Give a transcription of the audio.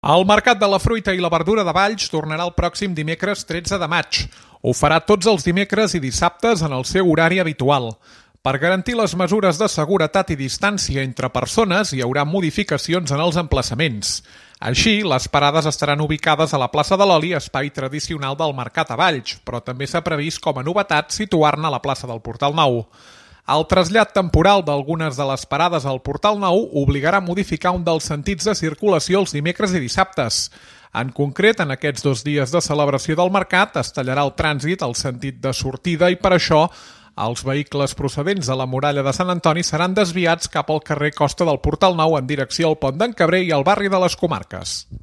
El Mercat de la Fruita i la Verdura de Valls tornarà el pròxim dimecres 13 de maig. Ho farà tots els dimecres i dissabtes en el seu horari habitual. Per garantir les mesures de seguretat i distància entre persones, hi haurà modificacions en els emplaçaments. Així, les parades estaran ubicades a la plaça de l'Oli, espai tradicional del Mercat a Valls, però també s'ha previst com a novetat situar-ne a la plaça del Portal Nou. El trasllat temporal d'algunes de les parades al Portal Nou obligarà a modificar un dels sentits de circulació els dimecres i dissabtes. En concret, en aquests 2 dies de celebració del mercat es tallarà el trànsit al sentit de sortida i per això els vehicles procedents de la muralla de Sant Antoni seran desviats cap al carrer Costa del Portal Nou en direcció al Pont d'en Cabrer i al barri de les Comarques.